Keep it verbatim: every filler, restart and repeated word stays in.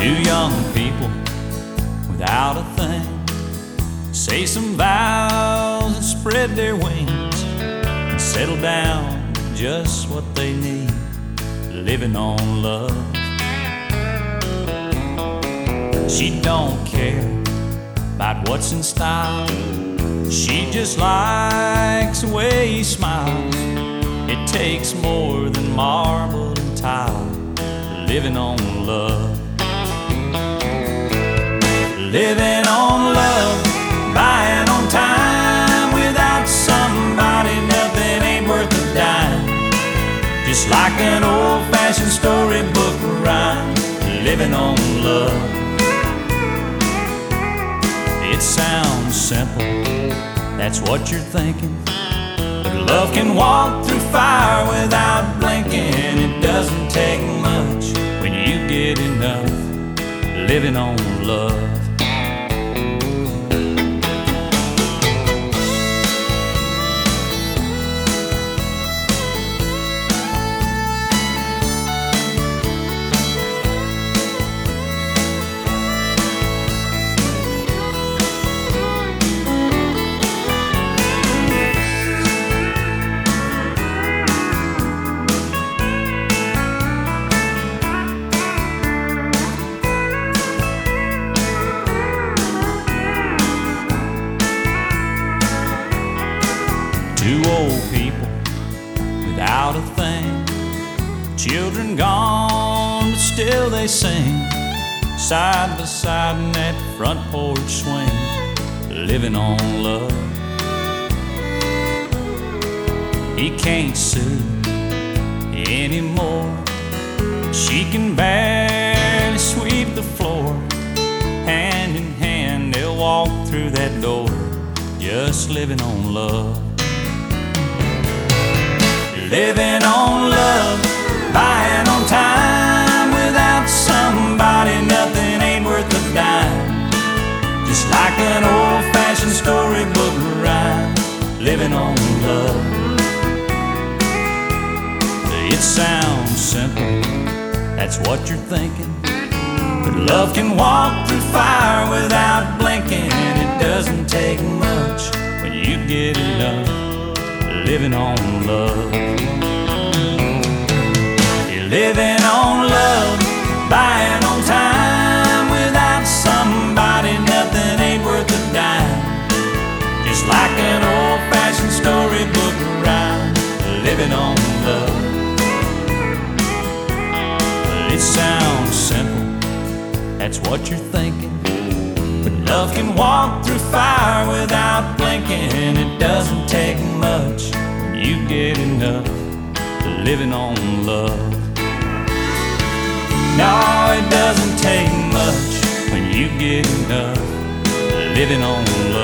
Two young people without a thing say some vows and spread their wings and settle down to just what they need, living on love. She don't care about what's in style, she just likes the way he smiles. It takes more than marble and tile, living on love. Living on love, buying on time. Without somebody, nothing ain't worth a dime. Just like an old-fashioned storybook rhyme, living on love. It sounds simple, that's what you're thinking, but love can walk through fire without blinking. It doesn't take much when you get enough, living on love. Two old people without a thing, children gone, but still they sing, side by side in that front porch swing, living on love. He can't sue anymore, she can barely sweep the floor. Hand in hand they'll walk through that door, just living on love. Living on love, buying on time. Without somebody, nothing ain't worth a dime. Just like an old-fashioned storybook rhyme, living on love. It sounds simple, that's what you're thinking, but love can walk through fire without blinking. It doesn't take much when you get enough, living on love. You're living on love, buying on time. Without somebody, nothing ain't worth a dime. Just like an old-fashioned storybook rhyme, living on love. It sounds simple, that's what you're thinking, but love can walk through fire without blinking. It doesn't take much when you get enough, living on love. No, it doesn't take much when you get enough, living on love.